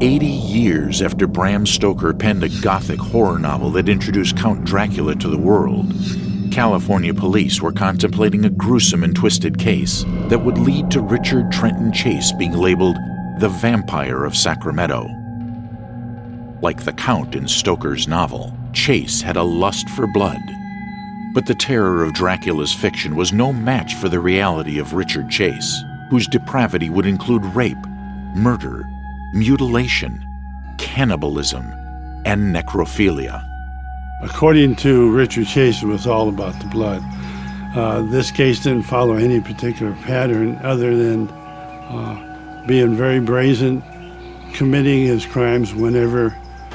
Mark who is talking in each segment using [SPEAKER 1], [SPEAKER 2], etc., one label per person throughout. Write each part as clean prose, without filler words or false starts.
[SPEAKER 1] 80 years after Bram Stoker penned a gothic horror novel that introduced Count Dracula to the world, California police were contemplating a gruesome and twisted case that would lead to Richard Trenton Chase being labeled the Vampire of Sacramento. Like the Count in Stoker's novel, Chase had a lust for blood. But the terror of Dracula's fiction was no match for the reality of Richard Chase, whose depravity would include rape, murder, mutilation, cannibalism, and necrophilia.
[SPEAKER 2] According to Richard Chase, it was all about the blood. This case didn't follow any particular pattern other than being very brazen, committing his crimes whenever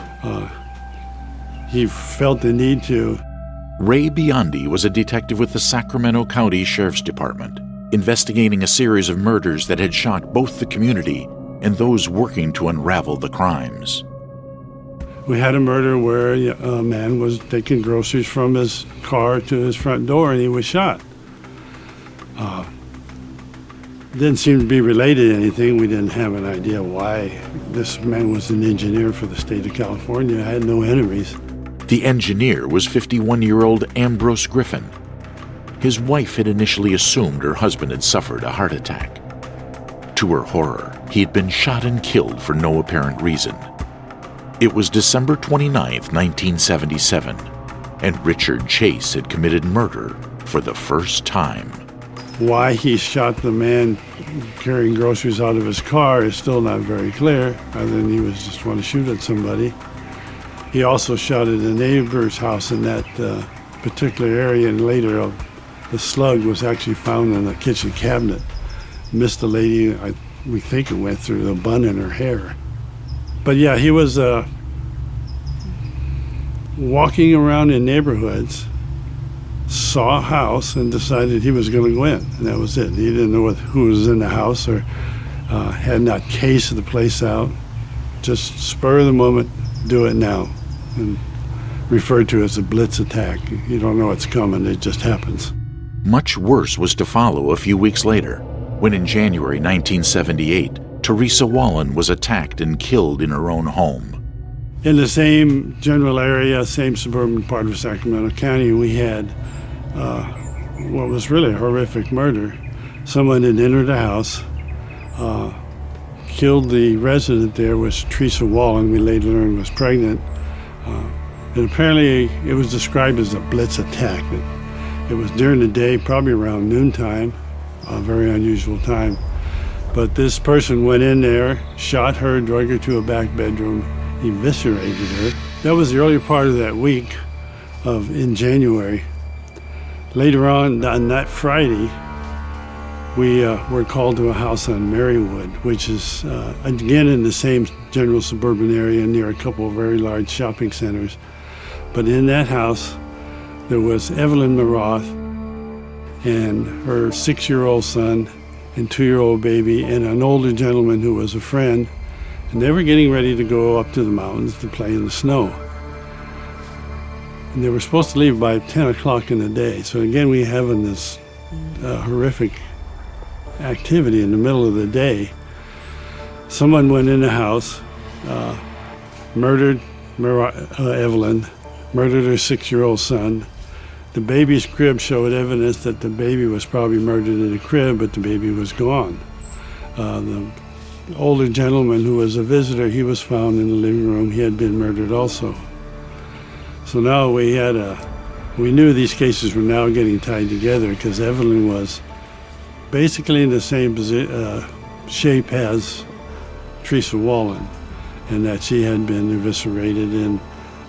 [SPEAKER 2] he felt the need to.
[SPEAKER 1] Ray Biondi was a detective with the Sacramento County Sheriff's Department, investigating a series of murders that had shocked both the community and those working to unravel the crimes.
[SPEAKER 2] We had a murder where a man was taking groceries from his car to his front door and he was shot. Didn't seem to be related to anything. We didn't have an idea why. This man was an engineer for the state of California. I had no enemies.
[SPEAKER 1] The engineer was 51-year-old Ambrose Griffin. His wife had initially assumed her husband had suffered a heart attack. To her horror, he had been shot and killed for no apparent reason. It was December 29th, 1977, and Richard Chase had committed murder for the first time.
[SPEAKER 2] Why he shot the man carrying groceries out of his car is still not very clear, other than he was just want to shoot at somebody. He also shot at a neighbor's house in that particular area, and later the slug was actually found in the kitchen cabinet. Missed the lady, we think it went through the bun in her hair. But yeah, he was walking around in neighborhoods, saw a house, and decided he was going to go in. And that was it. He didn't know who was in the house or had not cased the place out. Just spur of the moment, do it now. And referred to as a blitz attack. You don't know it's coming, it just happens.
[SPEAKER 1] Much worse was to follow a few weeks later, when in January 1978, Teresa Wallen was attacked and killed in her own home.
[SPEAKER 2] In the same general area, same suburban part of Sacramento County, we had what was really a horrific murder. Someone had entered a house, killed the resident there, was Teresa Wallen, we later learned was pregnant. And apparently it was described as a blitz attack. It was during the day, probably around noontime, a very unusual time. But this person went in there, shot her, drug her to a back bedroom, eviscerated her. That was the earlier part of that week in January. Later on that Friday, we were called to a house on Marywood, which is, again, in the same general suburban area near a couple of very large shopping centers. But in that house, there was Evelyn Maroth and her 6-year-old son and 2-year-old baby and an older gentleman who was a friend. And they were getting ready to go up to the mountains to play in the snow. And they were supposed to leave by 10 o'clock in the day. So again, we having this horrific activity in the middle of the day. Someone went in the house, murdered Evelyn, murdered her 6-year-old son. The baby's crib showed evidence that the baby was probably murdered in the crib, but the baby was gone. The older gentleman who was a visitor, he was found in the living room. He had been murdered also. So now we knew these cases were now getting tied together because Evelyn was basically in the same shape as Teresa Wallen, and that she had been eviscerated and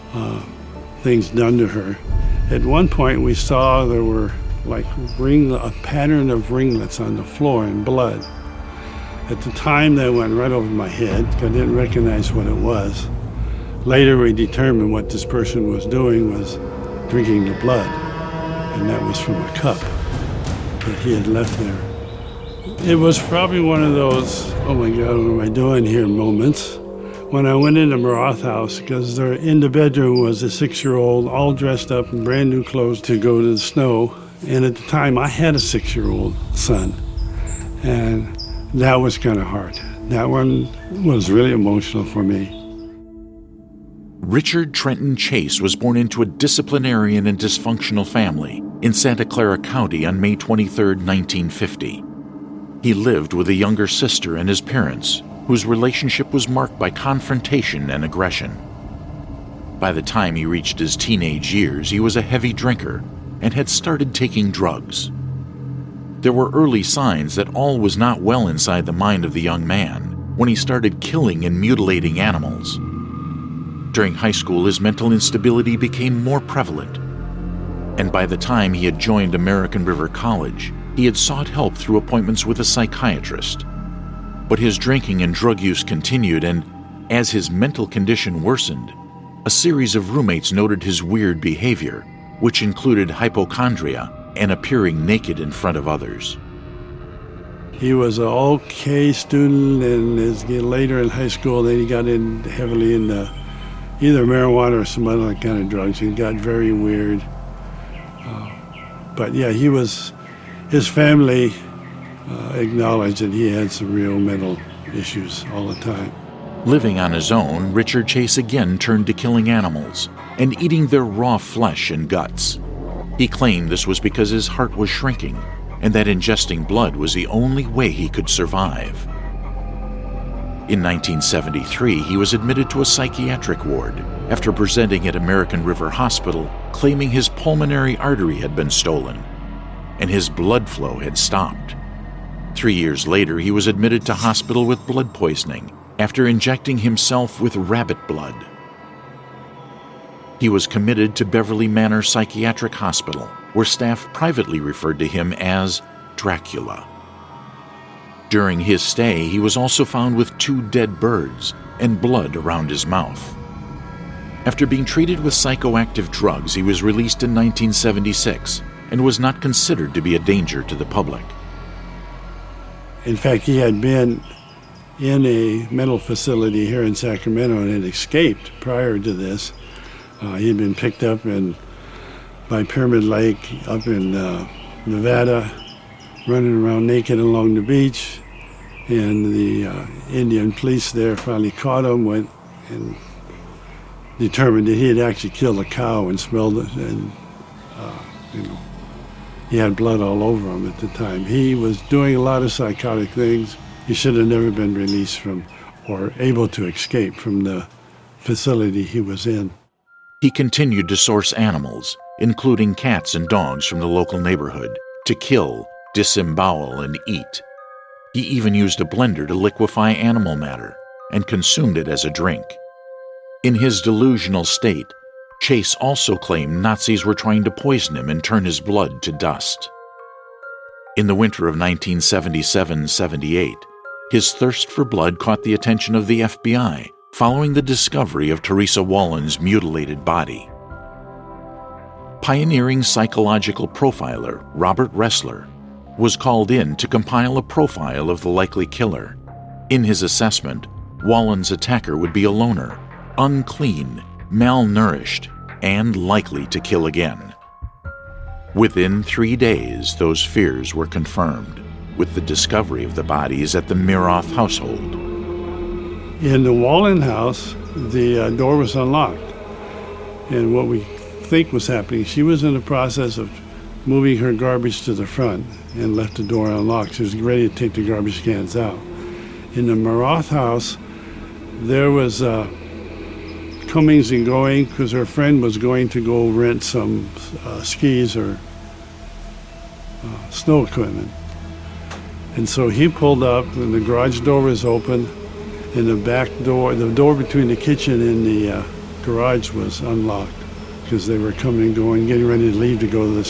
[SPEAKER 2] things done to her. At one point we saw there were like a pattern of ringlets on the floor in blood. At the time that went right over my head. I didn't recognize what it was. Later we determined what this person was doing was drinking the blood, and that was from a cup that he had left there. It was probably one of those, oh my God, what am I doing here moments. When I went into Maroth house, because in the bedroom was a 6-year-old all dressed up in brand new clothes to go to the snow. And at the time I had a 6-year-old son. And that was kind of hard. That one was really emotional for me.
[SPEAKER 1] Richard Trenton Chase was born into a disciplinarian and dysfunctional family in Santa Clara County on May 23, 1950. He lived with a younger sister and his parents, whose relationship was marked by confrontation and aggression. By the time he reached his teenage years, he was a heavy drinker and had started taking drugs. There were early signs that all was not well inside the mind of the young man when he started killing and mutilating animals. During high school, his mental instability became more prevalent, and by the time he had joined American River College, he had sought help through appointments with a psychiatrist. But his drinking and drug use continued, and as his mental condition worsened, a series of roommates noted his weird behavior, which included hypochondria and appearing naked in front of others.
[SPEAKER 2] He was an okay student, and later in high school, then he got in heavily into either marijuana or some other kind of drugs. He got very weird. But yeah, his family acknowledged that he had some real mental issues all the time.
[SPEAKER 1] Living on his own, Richard Chase again turned to killing animals and eating their raw flesh and guts. He claimed this was because his heart was shrinking and that ingesting blood was the only way he could survive. In 1973, he was admitted to a psychiatric ward after presenting at American River Hospital claiming his pulmonary artery had been stolen and his blood flow had stopped. 3 years later, he was admitted to hospital with blood poisoning after injecting himself with rabbit blood. He was committed to Beverly Manor Psychiatric Hospital, where staff privately referred to him as Dracula. During his stay, he was also found with 2 dead birds and blood around his mouth. After being treated with psychoactive drugs, he was released in 1976 and was not considered to be a danger to the public.
[SPEAKER 2] In fact, he had been in a mental facility here in Sacramento and had escaped prior to this. He had been picked up by Pyramid Lake up in Nevada, running around naked along the beach, and the Indian police there finally caught him, went and determined that he had actually killed a cow and smelled it, and he had blood all over him at the time. He was doing a lot of psychotic things. He should have never been released from or able to escape from the facility he was in.
[SPEAKER 1] He continued to source animals, including cats and dogs from the local neighborhood, to kill, disembowel, and eat. He even used a blender to liquefy animal matter and consumed it as a drink. In his delusional state, Chase also claimed Nazis were trying to poison him and turn his blood to dust. In the winter of 1977-78, his thirst for blood caught the attention of the FBI following the discovery of Teresa Wallen's mutilated body. Pioneering psychological profiler Robert Ressler was called in to compile a profile of the likely killer. In his assessment, Wallen's attacker would be a loner, unclean, malnourished, and likely to kill again. Within 3 days, those fears were confirmed with the discovery of the bodies at the Miroth household.
[SPEAKER 2] In the Wallen house, the door was unlocked. And what we think was happening, she was in the process of moving her garbage to the front and left the door unlocked. She was ready to take the garbage cans out. In the Miroth house, there was comings and going because her friend was going to go rent some skis or snow equipment. And so he pulled up and the garage door was open and the back door, the door between the kitchen and the garage was unlocked because they were coming and going, getting ready to leave to go to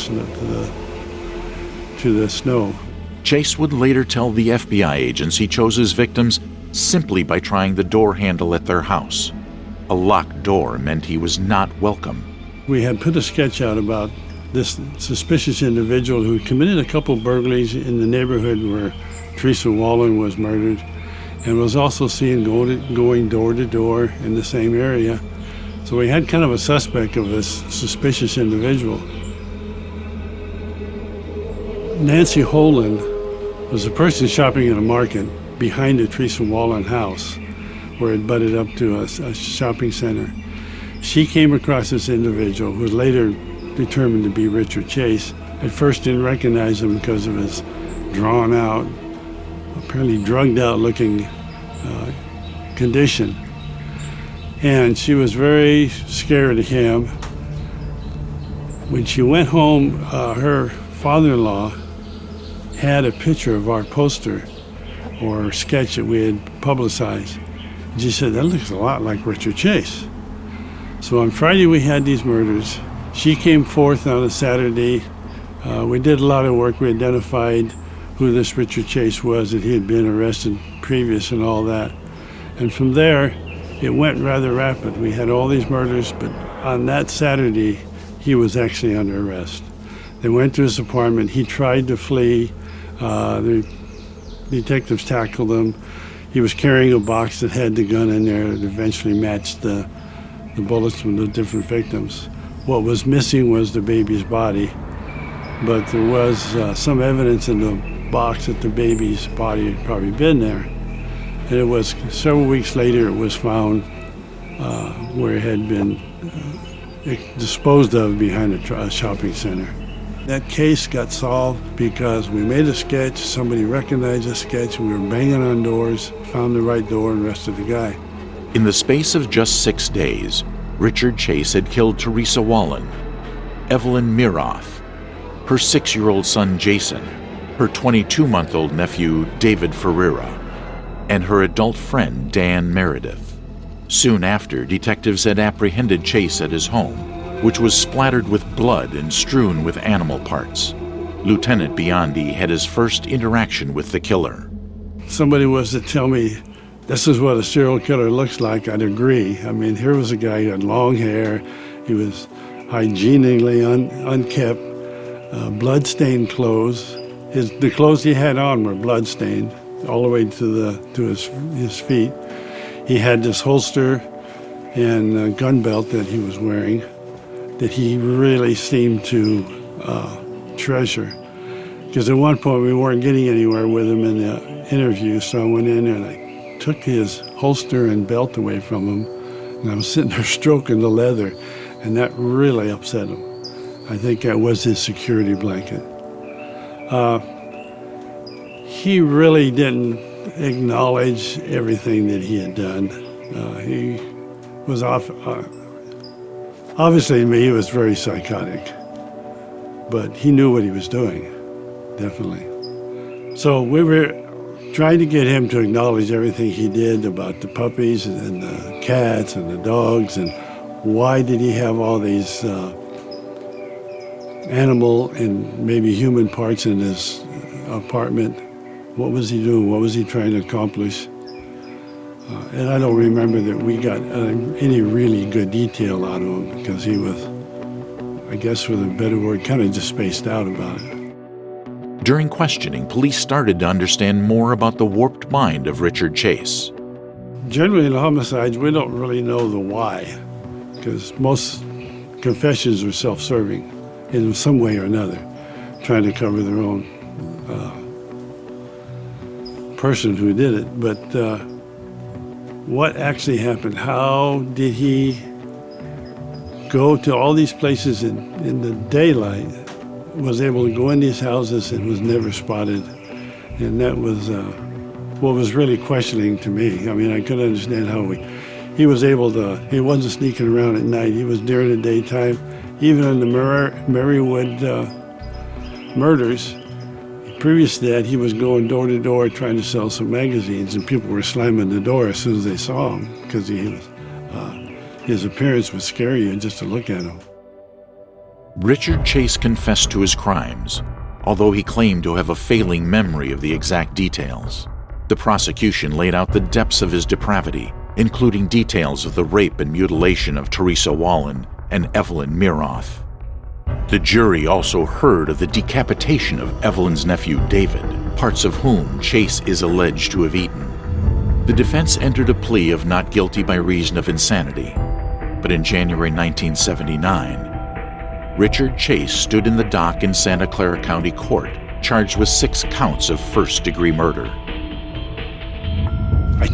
[SPEAKER 2] the snow.
[SPEAKER 1] Chase would later tell the FBI agents he chose his victims simply by trying the door handle at their house. A locked door meant he was not welcome.
[SPEAKER 2] We had put a sketch out about this suspicious individual who committed a couple burglaries in the neighborhood where Teresa Wallen was murdered and was also seen going door to door in the same area. So we had kind of a suspect of this suspicious individual. Nancy Holden was a person shopping at a market behind the Teresa Wallen house, where it butted up to a shopping center. She came across this individual who was later determined to be Richard Chase. At first didn't recognize him because of his drawn out, apparently drugged out looking condition. And she was very scared of him. When she went home, her father-in-law had a picture of our poster or sketch that we had publicized. And she said, that looks a lot like Richard Chase. So on Friday we had these murders. She came forth on a Saturday. We did a lot of work. We identified who this Richard Chase was, that he had been arrested previous and all that. And from there, it went rather rapid. We had all these murders, but on that Saturday, he was actually under arrest. They went to his apartment. He tried to flee. The detectives tackled him. He was carrying a box that had the gun in there that eventually matched the bullets from the different victims. What was missing was the baby's body, but there was some evidence in the box that the baby's body had probably been there. And it was several weeks later it was found where it had been disposed of behind a shopping center. That case got solved because we made a sketch, somebody recognized the sketch, we were banging on doors, found the right door and arrested the guy.
[SPEAKER 1] In the space of just 6 days, Richard Chase had killed Teresa Wallen, Evelyn Miroth, her 6-year-old son Jason, her 22-month-old nephew David Ferreira, and her adult friend Dan Meredith. Soon after, detectives had apprehended Chase at his home, which was splattered with blood and strewn with animal parts. Lieutenant Biondi had his first interaction with the killer.
[SPEAKER 2] Somebody was to tell me, this is what a serial killer looks like, I'd agree. I mean, here was a guy who had long hair, he was hygienically unkept, blood-stained clothes. The clothes he had on were blood-stained all the way to his feet. He had this holster and gun belt that he was wearing that he really seemed to treasure. Because at one point we weren't getting anywhere with him in the interview, so I went in there and I took his holster and belt away from him, and I was sitting there stroking the leather, and that really upset him. I think that was his security blanket. He really didn't acknowledge everything that he had done. He was obviously to me he was very psychotic, but he knew what he was doing, definitely. So we were trying to get him to acknowledge everything he did about the puppies and the cats and the dogs, and why did he have all these animal and maybe human parts in his apartment. What was he doing? What was he trying to accomplish? And I don't remember that we got any really good detail out of him, because he was, I guess with a better word, kind of just spaced out about it.
[SPEAKER 1] During questioning, police started to understand more about the warped mind of Richard Chase.
[SPEAKER 2] Generally in homicides, we don't really know the why, because most confessions are self-serving in some way or another, trying to cover their own person who did it. But what actually happened? How did he go to all these places in the daylight, was able to go in these houses and was never spotted? And that was what was really questioning to me. I mean, I couldn't understand how he was able to, he wasn't sneaking around at night, he was during the daytime. Even in the Marywood murders, previous to that, he was going door to door trying to sell some magazines, and people were slamming the door as soon as they saw him, because his appearance would scare you just to look at him.
[SPEAKER 1] Richard Chase confessed to his crimes, although he claimed to have a failing memory of the exact details. The prosecution laid out the depths of his depravity, including details of the rape and mutilation of Teresa Wallen and Evelyn Miroth. The jury also heard of the decapitation of Evelyn's nephew David, parts of whom Chase is alleged to have eaten. The defense entered a plea of not guilty by reason of insanity, but in January 1979, Richard Chase stood in the dock in Santa Clara County Court, charged with 6 counts of first-degree murder.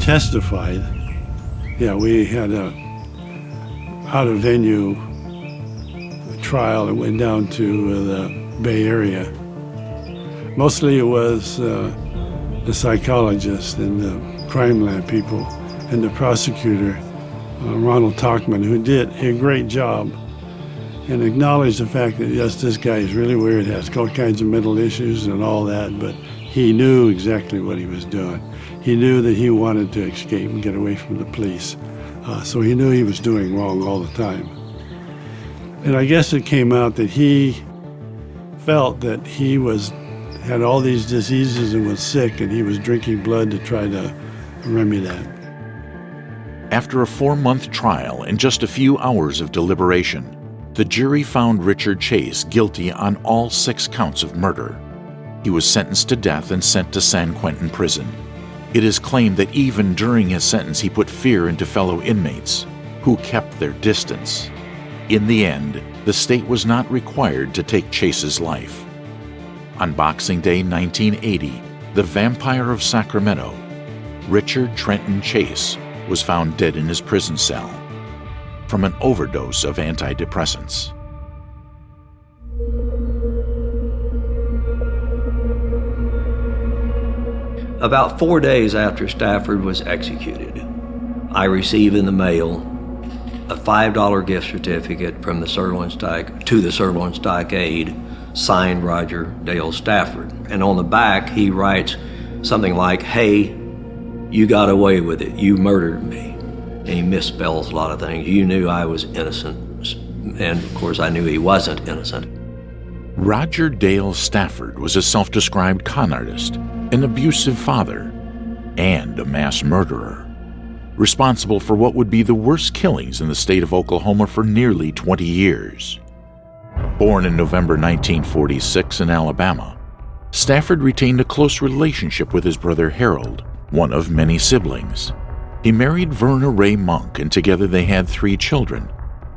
[SPEAKER 2] testified. Yeah, we had a out-of-venue trial that went down to the Bay Area. Mostly it was the psychologist and the crime lab people and the prosecutor, Ronald Tachman, who did a great job and acknowledged the fact that, yes, this guy is really weird, has all kinds of mental issues and all that, but he knew exactly what he was doing. He knew that he wanted to escape and get away from the police. So he knew he was doing wrong all the time. And I guess it came out that he felt that he had all these diseases and was sick, and he was drinking blood to try to remedy that.
[SPEAKER 1] After a 4-month trial and just a few hours of deliberation, the jury found Richard Chase guilty on all 6 counts of murder. He was sentenced to death and sent to San Quentin prison. It is claimed that even during his sentence he put fear into fellow inmates, who kept their distance. In the end, the state was not required to take Chase's life. On Boxing Day 1980, the vampire of Sacramento, Richard Trenton Chase, was found dead in his prison cell from an overdose of antidepressants.
[SPEAKER 3] About 4 days after Stafford was executed, I received in the mail a $5 gift certificate from the to the Sirloin Stockade, signed Roger Dale Stafford. And on the back, he writes something like, "Hey, you got away with it. You murdered me." And he misspells a lot of things. You knew I was innocent. And of course, I knew he wasn't innocent.
[SPEAKER 1] Roger Dale Stafford was a self-described con artist, an abusive father, and a mass murderer, responsible for what would be the worst killings in the state of Oklahoma for nearly 20 years. Born in November 1946 in Alabama, Stafford retained a close relationship with his brother Harold, one of many siblings. He married Verna Ray Monk, and together they had 3 children.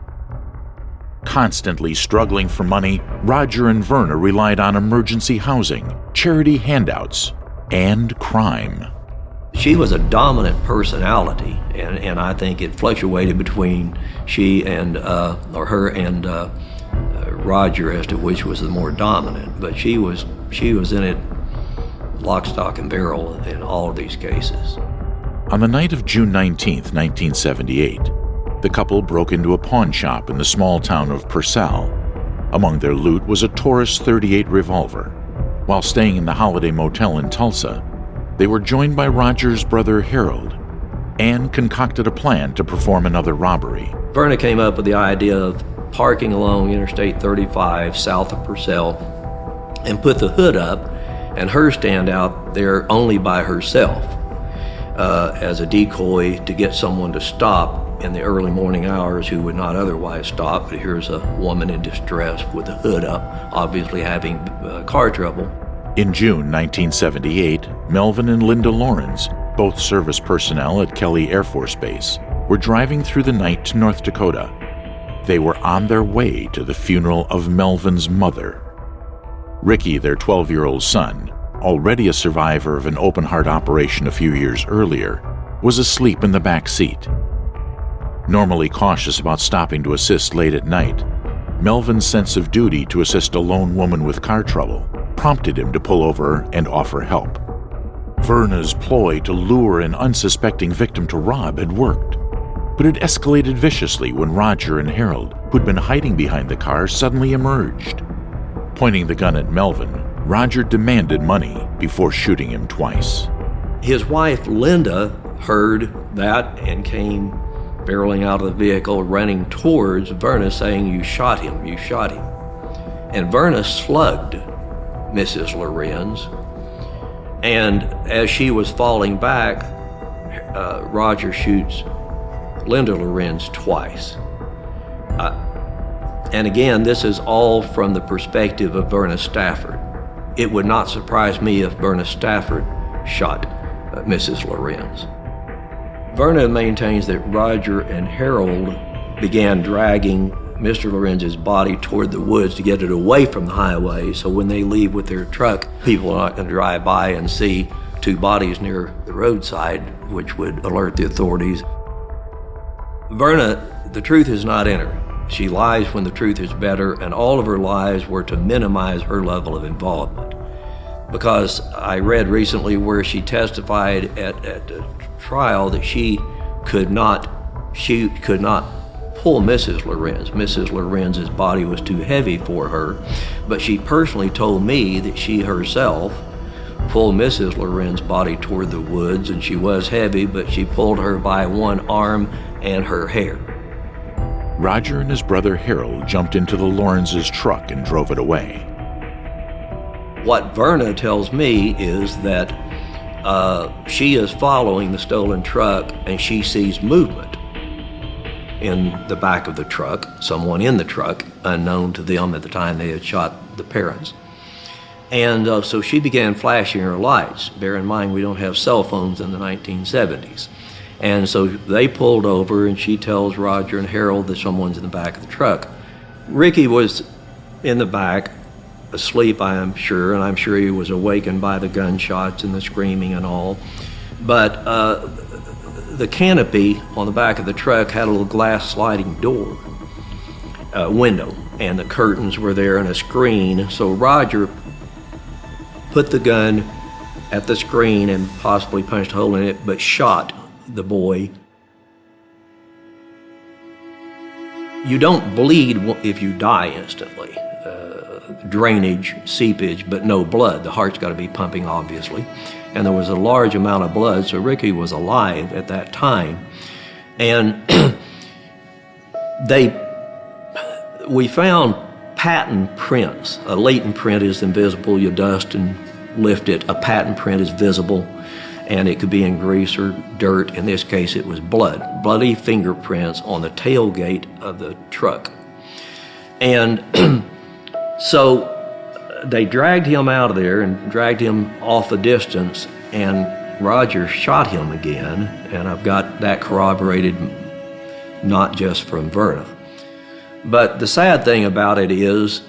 [SPEAKER 1] Constantly struggling for money, Roger and Verna relied on emergency housing, charity handouts, and crime.
[SPEAKER 3] She was a dominant personality, and I think it fluctuated between her and Roger as to which was the more dominant. But she was in it lock, stock, and barrel in all of these cases.
[SPEAKER 1] On the night of June 19, 1978, the couple broke into a pawn shop in the small town of Purcell. Among their loot was a Taurus .38 revolver. While staying in the Holiday Motel in Tulsa, they were joined by Roger's brother Harold and concocted a plan to perform another robbery.
[SPEAKER 3] Verna came up with the idea of parking along Interstate 35 south of Purcell and put the hood up and her stand out there only by herself as a decoy to get someone to stop in the early morning hours who would not otherwise stop. But here's a woman in distress with the hood up, obviously having car trouble.
[SPEAKER 1] In June 1978, Melvin and Linda Lawrence, both service personnel at Kelly Air Force Base, were driving through the night to North Dakota. They were on their way to the funeral of Melvin's mother. Ricky, their 12-year-old son, already a survivor of an open-heart operation a few years earlier, was asleep in the back seat. Normally cautious about stopping to assist late at night, Melvin's sense of duty to assist a lone woman with car trouble prompted him to pull over and offer help. Verna's ploy to lure an unsuspecting victim to rob had worked, but it escalated viciously when Roger and Harold, who'd been hiding behind the car, suddenly emerged. Pointing the gun at Melvin, Roger demanded money before shooting him twice.
[SPEAKER 3] His wife, Linda, heard that and came barreling out of the vehicle, running towards Verna, saying, "You shot him, you shot him." And Verna slugged Mrs. Lorenz, and as she was falling back, Roger shoots Linda Lorenz twice. And again, this is all from the perspective of Verna Stafford. It would not surprise me if Verna Stafford shot Mrs. Lorenz. Verna maintains that Roger and Harold began dragging Mr. Lorenz's body toward the woods to get it away from the highway, so when they leave with their truck, people are not going to drive by and see two bodies near the roadside, which would alert the authorities. Verna, the truth is not in her. She lies when the truth is better, and all of her lies were to minimize her level of involvement. Because I read recently where she testified at a trial that she could not pull Mrs. Lorenz. Mrs. Lorenz's body was too heavy for her, but she personally told me that she herself pulled Mrs. Lorenz's body toward the woods, and she was heavy, but she pulled her by one arm and her hair.
[SPEAKER 1] Roger and his brother Harold jumped into the Lorenz's truck and drove it away.
[SPEAKER 3] What Verna tells me is that she is following the stolen truck and she sees movement in the back of the truck, someone in the truck, unknown to them at the time they had shot the parents. And so she began flashing her lights. Bear in mind, we don't have cell phones in the 1970s. And so they pulled over and she tells Roger and Harold that someone's in the back of the truck. Ricky was in the back, asleep, I am sure, and I'm sure he was awakened by the gunshots and the screaming and all. But the canopy on the back of the truck had a little glass sliding door, window, and the curtains were there and a screen. So Roger put the gun at the screen and possibly punched a hole in it, but shot the boy. You don't bleed if you die instantly. Drainage, seepage, but no blood. The heart's got to be pumping, obviously. And there was a large amount of blood, so Ricky was alive at that time. And we found patent prints. A latent print is invisible. You dust and lift it. A patent print is visible, and it could be in grease or dirt. In this case, it was blood. Bloody fingerprints on the tailgate of the truck. And so they dragged him out of there and dragged him off a distance, and Roger shot him again, and I've got that corroborated not just from Verna. But the sad thing about it is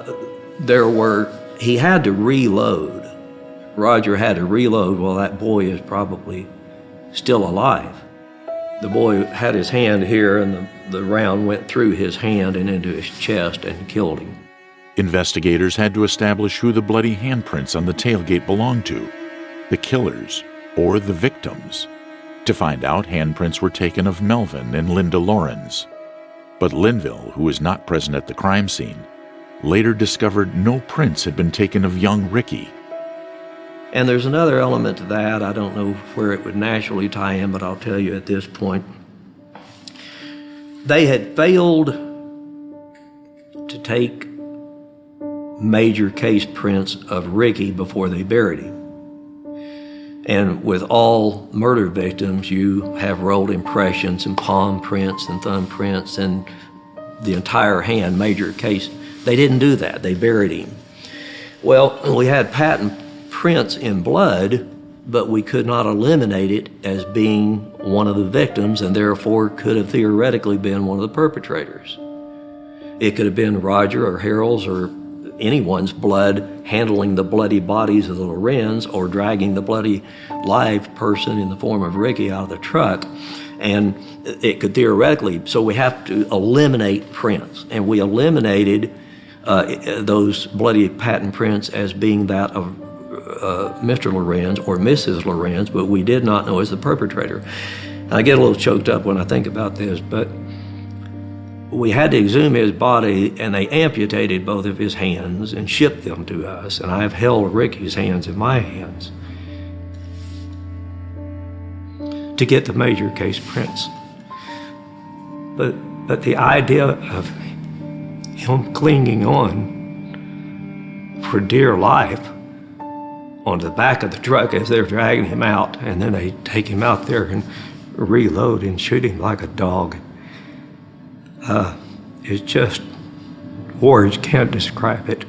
[SPEAKER 3] he had to reload. Roger had to reload while that boy is probably still alive. The boy had his hand here, and the round went through his hand and into his chest and killed him.
[SPEAKER 1] Investigators had to establish who the bloody handprints on the tailgate belonged to, the killers or the victims. To find out, handprints were taken of Melvin and Linda Lorenz. But Linville, who was not present at the crime scene, later discovered no prints had been taken of young Ricky.
[SPEAKER 3] And there's another element to that. I don't know where it would naturally tie in, but I'll tell you at this point. They had failed to take major case prints of Ricky before they buried him. And with all murder victims, you have rolled impressions and palm prints and thumb prints and the entire hand, major case. They didn't do that. They buried him. Well, we had patent prints in blood, but we could not eliminate it as being one of the victims, and therefore could have theoretically been one of the perpetrators. It could have been Roger or Harold's or anyone's blood handling the bloody bodies of the Lorenz or dragging the bloody live person in the form of Ricky out of the truck. And it could theoretically, so we have to eliminate prints. And we eliminated those bloody patent prints as being that of Mr. Lorenz or Mrs. Lorenz, but we did not know as the perpetrator. And I get a little choked up when I think about this, but we had to exhume his body, and they amputated both of his hands and shipped them to us, and I have held Ricky's hands in my hands to get the major case prints. But the idea of him clinging on for dear life onto the back of the truck as they're dragging him out, and then they take him out there and reload and shoot him like a dog. It's just, words can't describe it.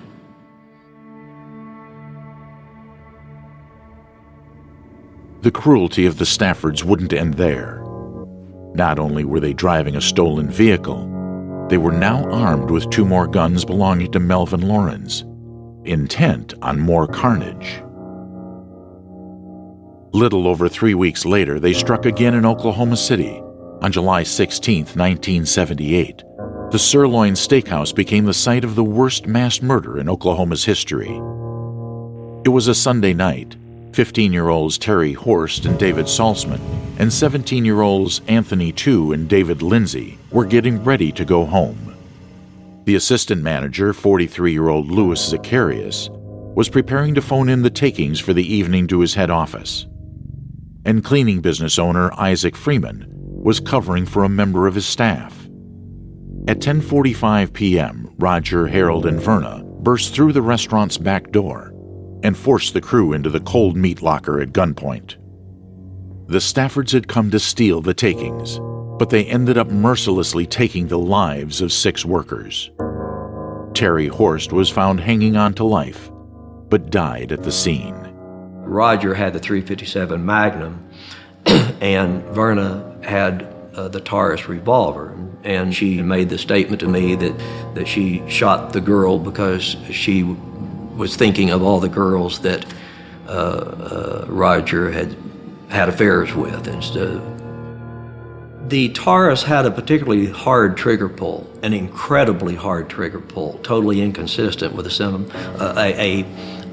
[SPEAKER 1] The cruelty of the Staffords wouldn't end there. Not only were they driving a stolen vehicle, they were now armed with 2 more guns belonging to Melvin Lorenz, intent on more carnage. Little over 3 weeks later, they struck again in Oklahoma City. On July 16, 1978, the Sirloin Steakhouse became the site of the worst mass murder in Oklahoma's history. It was a Sunday night. 15-year-olds Terry Horst and David Salzman and 17-year-olds Anthony Tu and David Lindsay were getting ready to go home. The assistant manager, 43-year-old Louis Zacharias, was preparing to phone in the takings for the evening to his head office. And cleaning business owner Isaac Freeman was covering for a member of his staff. At 10:45 p.m., Roger, Harold, and Verna burst through the restaurant's back door and forced the crew into the cold meat locker at gunpoint. The Staffords had come to steal the takings, but they ended up mercilessly taking the lives of 6 workers. Terry Horst was found hanging on to life, but died at the scene.
[SPEAKER 3] Roger had the .357 Magnum, and Verna had the Taurus revolver. And she made the statement to me that she shot the girl because she was thinking of all the girls that Roger had affairs with. The Taurus had a particularly hard trigger pull, an incredibly hard trigger pull, totally inconsistent with a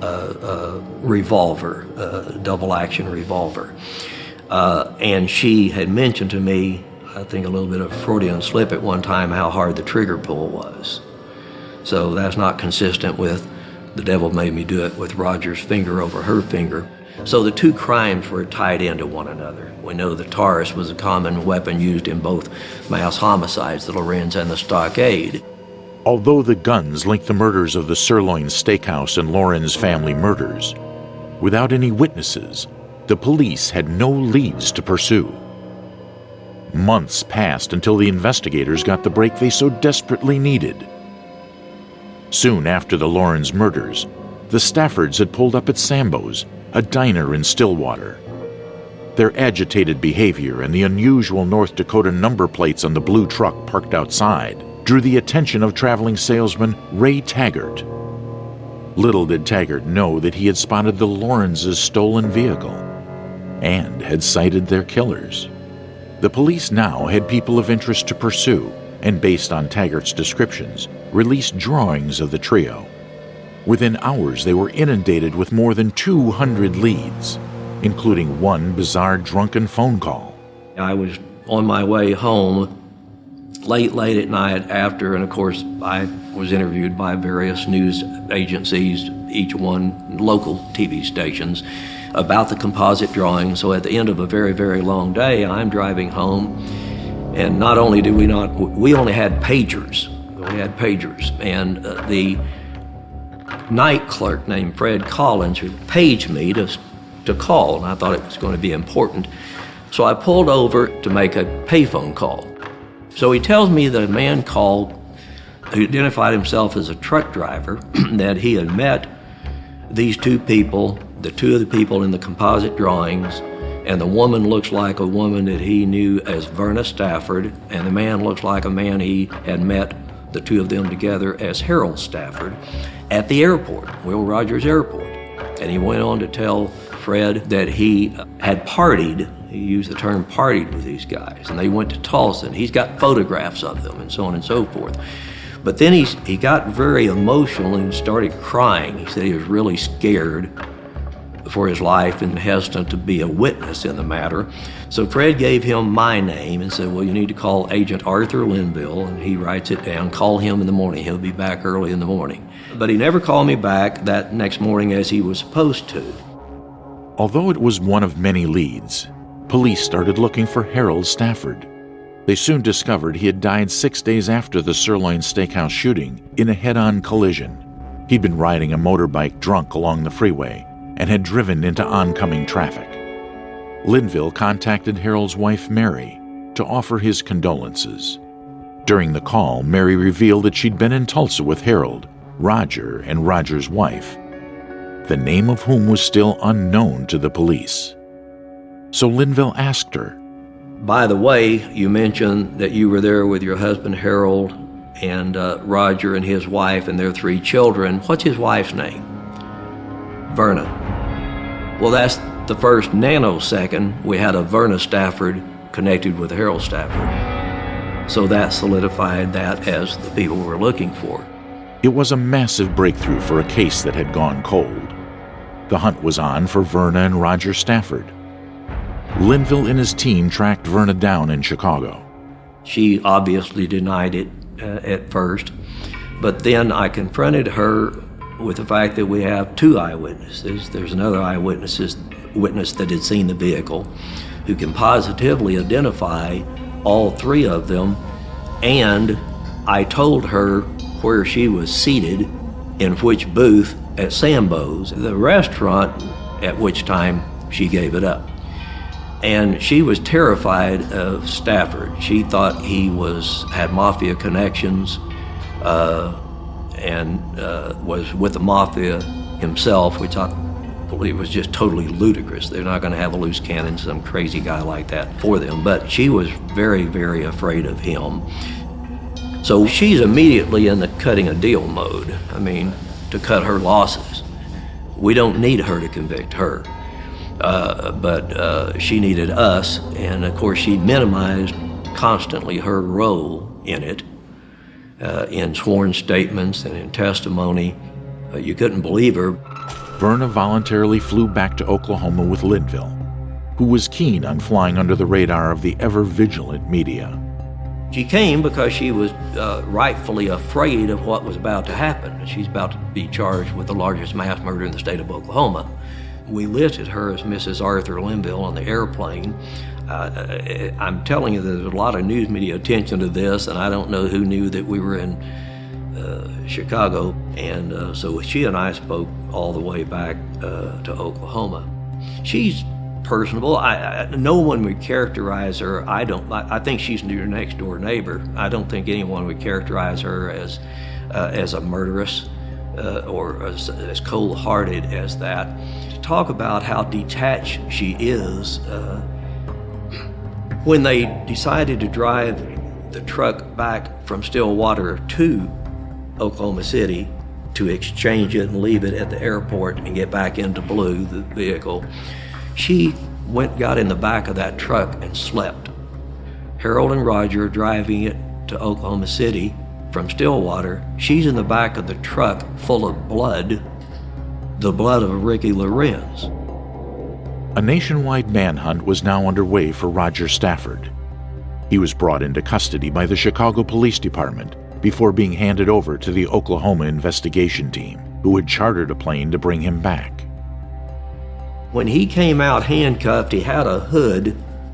[SPEAKER 3] revolver, double-action revolver. And she had mentioned to me, I think a little bit of Freudian slip at one time, how hard the trigger pull was. So that's not consistent with the devil made me do it with Roger's finger over her finger. So the two crimes were tied into one another. We know the Taurus was a common weapon used in both mass homicides, the Lorenz and the Stockade.
[SPEAKER 1] Although the guns linked the murders of the Sirloin Steakhouse and Lorenz family murders, without any witnesses, the police had no leads to pursue. Months passed until the investigators got the break they so desperately needed. Soon after the Lorenz murders, the Staffords had pulled up at Sambo's, a diner in Stillwater. Their agitated behavior and the unusual North Dakota number plates on the blue truck parked outside drew the attention of traveling salesman Ray Taggart. Little did Taggart know that he had spotted the Lorenz's stolen vehicle and had sighted their killers. The police now had people of interest to pursue, and based on Taggart's descriptions, released drawings of the trio. Within hours, they were inundated with more than 200 leads, including one bizarre drunken phone call.
[SPEAKER 3] I was on my way home late at night after, and of course, I was interviewed by various news agencies, each one local TV stations, about the composite drawing. So at the end of a very, very long day, I'm driving home, and not only did we only had pagers. And the night clerk named Fred Collins, who paged me to call, and I thought it was going to be important. So I pulled over to make a payphone call. So he tells me that a man called, who identified himself as a truck driver, that he had met these two people, the two of the people in the composite drawings, and the woman looks like a woman that he knew as Verna Stafford, and the man looks like a man he had met, the two of them together, as Harold Stafford, at the airport, Will Rogers Airport. And he went on to tell Fred that he had partied, he used the term partied with these guys, and they went to Tulsa, and he's got photographs of them, and so on and so forth. But then he got very emotional and started crying. He said he was really scared for his life and hesitant to be a witness in the matter. So Fred gave him my name and said, well, you need to call Agent Arthur Linville, and he writes it down. Call him in the morning. He'll be back early in the morning. But he never called me back that next morning as he was supposed to.
[SPEAKER 1] Although it was one of many leads, police started looking for Harold Stafford. They soon discovered he had died 6 days after the Sirloin Steakhouse shooting in a head-on collision. He'd been riding a motorbike drunk along the freeway and had driven into oncoming traffic. Linville contacted Harold's wife, Mary, to offer his condolences. During the call, Mary revealed that she'd been in Tulsa with Harold, Roger, and Roger's wife, the name of whom was still unknown to the police. So Linville asked her,
[SPEAKER 3] by the way, you mentioned that you were there with your husband, Harold, and Roger and his wife and their 3 children. What's his wife's name? Verna. Well, that's the first nanosecond we had a Verna Stafford connected with Harold Stafford. So that solidified that as the people we're looking for.
[SPEAKER 1] It was a massive breakthrough for a case that had gone cold. The hunt was on for Verna and Roger Stafford. Linville and his team tracked Verna down in Chicago.
[SPEAKER 3] She obviously denied it at first, but then I confronted her with the fact that we have two eyewitnesses. There's another witness that had seen the vehicle who can positively identify all three of them, and I told her where she was seated in which booth at Sambo's, the restaurant, at which time she gave it up. And she was terrified of Stafford. She thought he had mafia connections and was with the mafia himself, which I believe was just totally ludicrous. They're not going to have a loose cannon, some crazy guy like that for them. But she was very, very afraid of him. So she's immediately in the cutting a deal mode. I mean, to cut her losses. We don't need her to convict her. But she needed us, and of course she minimized constantly her role in it, in sworn statements and in testimony. You couldn't believe her.
[SPEAKER 1] Verna voluntarily flew back to Oklahoma with Linville, who was keen on flying under the radar of the ever-vigilant media.
[SPEAKER 3] She came because she was rightfully afraid of what was about to happen. She's about to be charged with the largest mass murder in the state of Oklahoma. We listed her as Mrs. Arthur Linville on the airplane. I'm telling you, there's a lot of news media attention to this, and I don't know who knew that we were in Chicago. And so she and I spoke all the way back to Oklahoma. She's personable. No one would characterize her. I think she's your next door neighbor. I don't think anyone would characterize her as a murderess or as cold-hearted as that. To talk about how detached she is, when they decided to drive the truck back from Stillwater to Oklahoma City to exchange it and leave it at the airport and get back into Blue, the vehicle, she got in the back of that truck and slept. Harold and Roger driving it to Oklahoma City from Stillwater. She's in the back of the truck full of blood, the blood of Ricky Lorenz.
[SPEAKER 1] A nationwide manhunt was now underway for Roger Stafford. He was brought into custody by the Chicago Police Department before being handed over to the Oklahoma investigation team, who had chartered a plane to bring him back.
[SPEAKER 3] When he came out handcuffed, he had a hood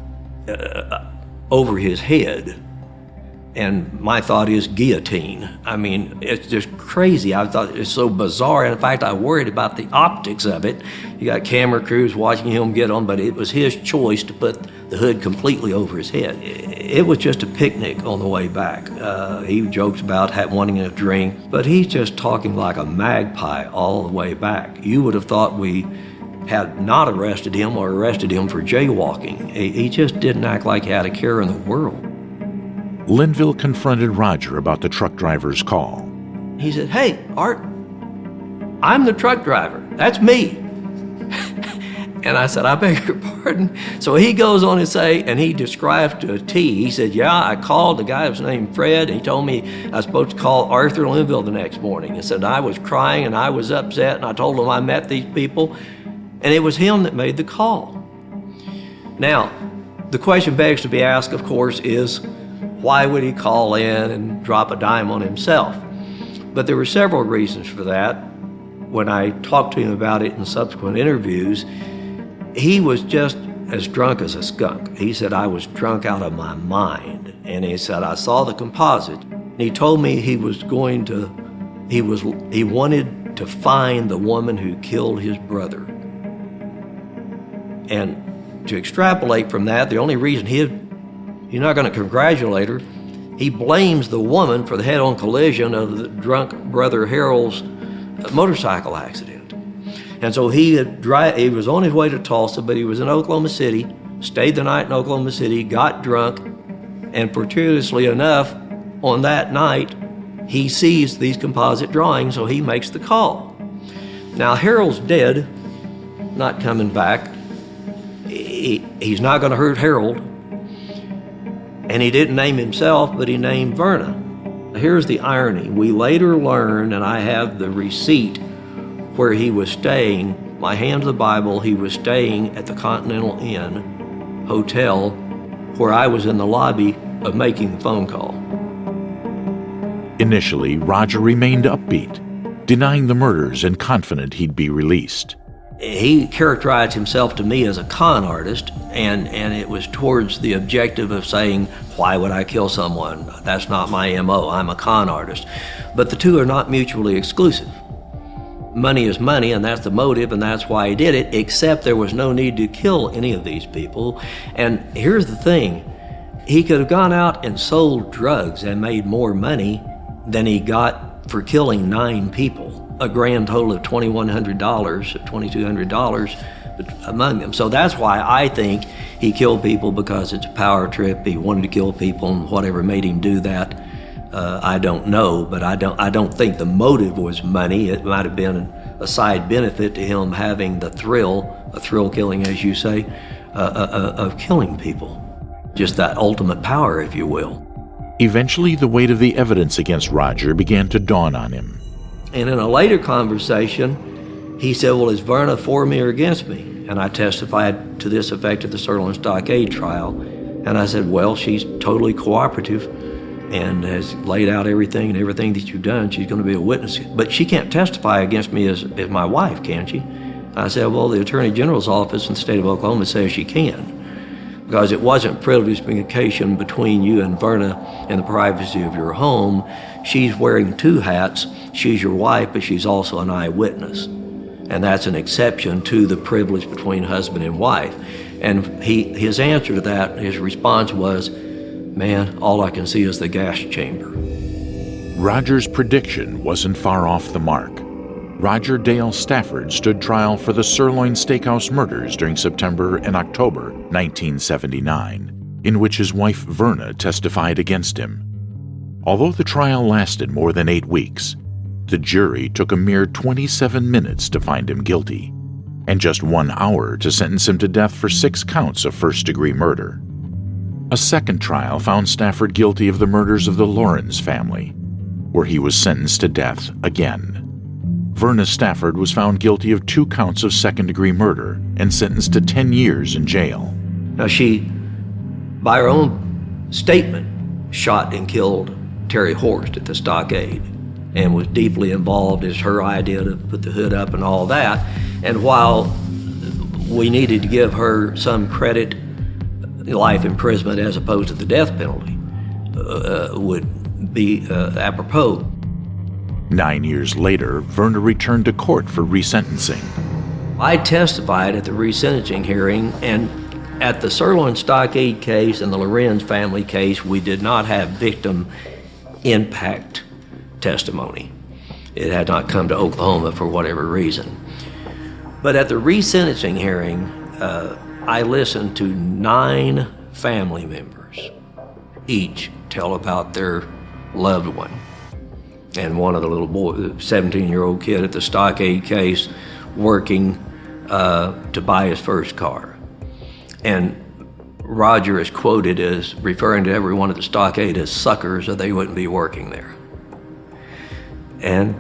[SPEAKER 3] over his head. And my thought is guillotine. I mean, it's just crazy. I thought it's so bizarre. In fact, I worried about the optics of it. You got camera crews watching him get on, but it was his choice to put the hood completely over his head. It was just a picnic on the way back. He jokes about wanting a drink, but he's just talking like a magpie all the way back. You would have thought we had not arrested him or arrested him for jaywalking. He just didn't act like he had a care in the world.
[SPEAKER 1] Linville confronted Roger about the truck driver's call.
[SPEAKER 3] He said, "Hey, Art, I'm the truck driver. That's me." And I said, "I beg your pardon?" So he goes on to say, and he describes to a T. He said, "Yeah, I called. The guy was named Fred, and he told me I was supposed to call Arthur Linville the next morning." He said, "I was crying, and I was upset, and I told him I met these people, and it was him that made the call." Now, the question begs to be asked, of course, is why would he call in and drop a dime on himself? But there were several reasons for that. When I talked to him about it in subsequent interviews, he was just as drunk as a skunk. He said, "I was drunk out of my mind." And he said, "I saw the composite." And he told me he wanted to find the woman who killed his brother. And to extrapolate from that, the only reason he's not going to congratulate her. He blames the woman for the head-on collision of the drunk brother Harold's motorcycle accident. And so he was on his way to Tulsa, but he was in Oklahoma City, stayed the night in Oklahoma City, got drunk, and fortuitously enough, on that night, he sees these composite drawings, so he makes the call. Now, Harold's dead, not coming back. He's not going to hurt Harold. And he didn't name himself, but he named Verna. Here's the irony. We later learned, and I have the receipt where he was staying, my hand to the Bible, he was staying at the Continental Inn Hotel where I was in the lobby of making the phone call.
[SPEAKER 1] Initially, Roger remained upbeat, denying the murders and confident he'd be released.
[SPEAKER 3] He characterized himself to me as a con artist, and it was towards the objective of saying, why would I kill someone? That's not my MO. I'm a con artist. But the two are not mutually exclusive. Money is money, and that's the motive, and that's why he did it, except there was no need to kill any of these people. And here's the thing. He could have gone out and sold drugs and made more money than he got for killing 9 people. A grand total of $2,100, $2,200 among them. So that's why I think he killed people, because it's a power trip. He wanted to kill people, and whatever made him do that, I don't know. But I don't think the motive was money. It might have been a side benefit to him having the thrill, a thrill killing, as you say, of killing people. Just that ultimate power, if you will.
[SPEAKER 1] Eventually, the weight of the evidence against Roger began to dawn on him.
[SPEAKER 3] And in a later conversation, he said, well, is Verna for me or against me? And I testified to this effect at the Sirloin Stockade trial. And I said, well, she's totally cooperative and has laid out everything that you've done. She's going to be a witness. But she can't testify against me as my wife, can she? I said, well, the Attorney General's office in the state of Oklahoma says she can, because it wasn't privileged communication between you and Verna in the privacy of your home. She's wearing 2 hats. She's your wife, but she's also an eyewitness. And that's an exception to the privilege between husband and wife. And his answer to that, his response was, man, all I can see is the gas chamber.
[SPEAKER 1] Roger's prediction wasn't far off the mark. Roger Dale Stafford stood trial for the Sirloin Steakhouse murders during September and October 1979, in which his wife Verna testified against him. Although the trial lasted more than 8 weeks, the jury took a mere 27 minutes to find him guilty, and just 1 hour to sentence him to death for 6 counts of first-degree murder. A second trial found Stafford guilty of the murders of the Lawrence family, where he was sentenced to death again. Verna Stafford was found guilty of 2 counts of second-degree murder and sentenced to 10 years in jail.
[SPEAKER 3] Now she, by her own statement, shot and killed Terry Horst at the Stockade and was deeply involved. It's her idea to put the hood up and all that. And while we needed to give her some credit, life imprisonment as opposed to the death penalty would be apropos.
[SPEAKER 1] 9 years later, Verna returned to court for resentencing.
[SPEAKER 3] I testified at the resentencing hearing, and at the Sirloin Stockade case and the Lorenz family case, we did not have victim impact testimony. It had not come to Oklahoma for whatever reason. But at the resentencing hearing, I listened to 9 family members, each tell about their loved one. And one of the little boys, the 17-year-old kid at the Stockade case, working to buy his first car. And Roger is quoted as referring to everyone at the Stockade as suckers, or they wouldn't be working there. And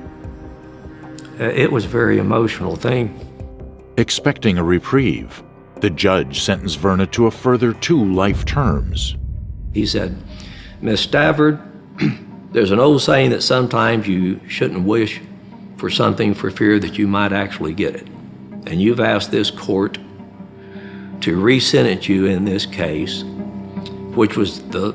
[SPEAKER 3] it was a very emotional thing.
[SPEAKER 1] Expecting a reprieve, the judge sentenced Verna to a further 2 life terms.
[SPEAKER 3] He said, Miss Stafford, there's an old saying that sometimes you shouldn't wish for something for fear that you might actually get it. And you've asked this court to re-sentence you in this case, which was the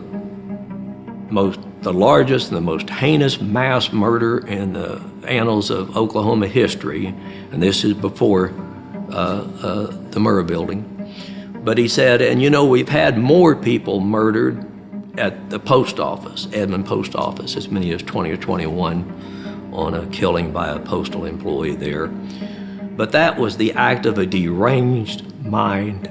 [SPEAKER 3] largest and the most heinous mass murder in the annals of Oklahoma history. And this is before the Murrah building. But he said, and you know, we've had more people murdered at the post office, Edmond Post Office, as many as 20 or 21 on a killing by a postal employee there. But that was the act of a deranged mind.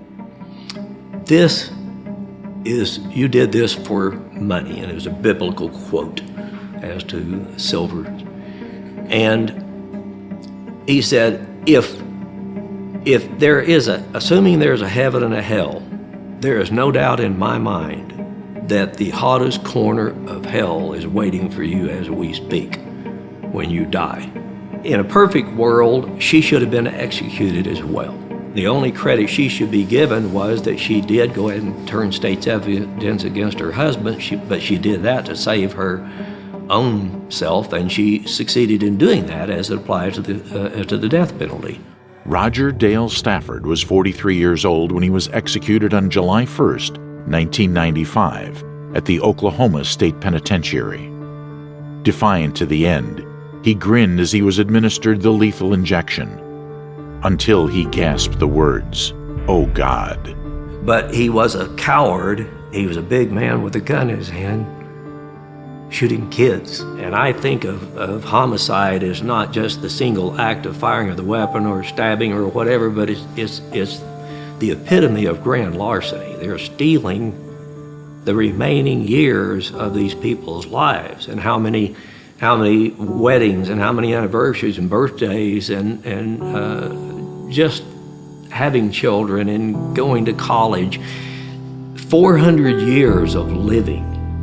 [SPEAKER 3] This is, you did this for money, and it was a biblical quote as to silver. And he said, if Assuming there's a heaven and a hell, there is no doubt in my mind that the hottest corner of hell is waiting for you as we speak when you die. In a perfect world, she should have been executed as well. The only credit she should be given was that she did go ahead and turn state's evidence against her husband, but she did that to save her own self, and she succeeded in doing that as it applies to the death penalty.
[SPEAKER 1] Roger Dale Stafford was 43 years old when he was executed on July 1st, 1995, at the Oklahoma State Penitentiary. Defiant to the end, he grinned as he was administered the lethal injection, until he gasped the words, "Oh God."
[SPEAKER 3] But he was a coward. He was a big man with a gun in his hand, shooting kids. And I think of homicide as not just the single act of firing of the weapon or stabbing or whatever, but it's the epitome of grand larceny. They're stealing the remaining years of these people's lives, and how many weddings and how many anniversaries and birthdays and just having children and going to college. 400 years of living.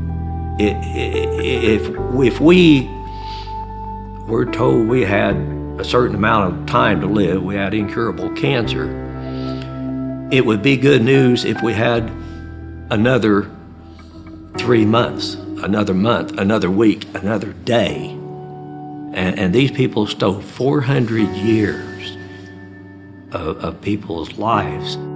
[SPEAKER 3] If we were told we had a certain amount of time to live, we had incurable cancer, it would be good news if we had another 3 months, another month, another week, another day. And these people stole 400 years of people's lives.